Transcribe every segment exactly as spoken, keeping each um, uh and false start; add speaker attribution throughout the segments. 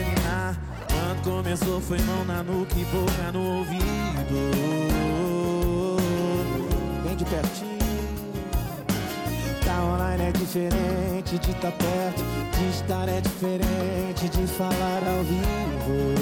Speaker 1: terminar. Quando começou foi mão na nuca e boca no ouvido. Bem de pertinho. Tá online é diferente de tá perto, de estar é diferente de falar ao vivo.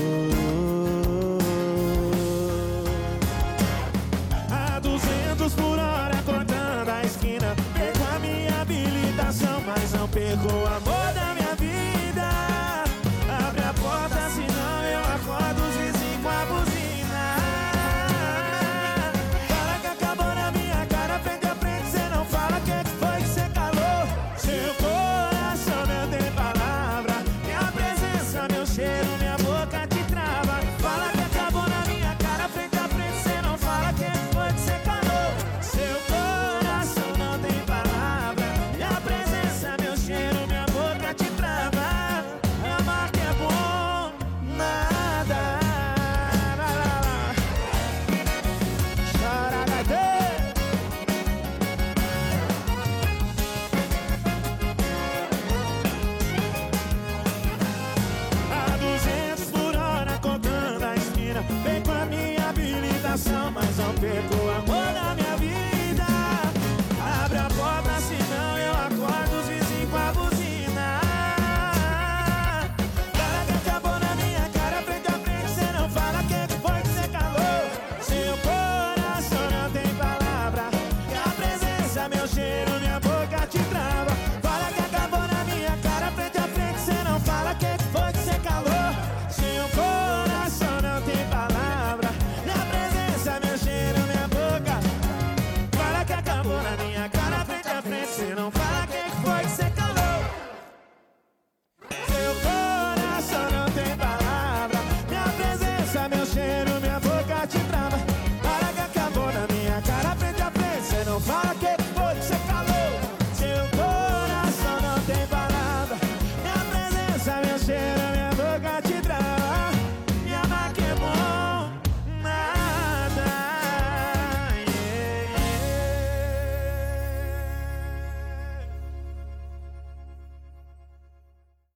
Speaker 1: A duzentos por hora cortando a esquina, perco a minha habilitação, mas não perco o amor da minha vida. Abre a porta, senão eu acordo os vizinhos com a buzina. Fala que acabou na minha cara, frente a frente, cê não fala que é que foi que cê calou. Seu coração não tem palavra, minha presença, meu cheiro, minha boca te trava. Fala que acabou na minha cara, frente a frente, cê não fala que é que foi que cê calou. Seu coração não tem palavra, minha presença, meu cheiro, minha boca te trava. Amar que é bom, nada. Chora, a duzentos por hora contando a esquina, vem com a minha habilitação, mas não perco o amor da minha vida. Abre a porta, senão eu acordo os vizinhos com a buzina. Fala que acabou na minha cara, frente a frente, cê não fala que é que foi que cê calou. Seu coração não tem palavra, minha presença, meu cheiro, minha boca te trava. Fala que acabou na minha cara, frente a frente, cê não fala que é que foi que cê calou. Seu coração não tem palavra, minha presença, meu cheiro, minha boca. Fala que acabou na minha cara, frente a frente, cê não fala que é que foi que cê calou.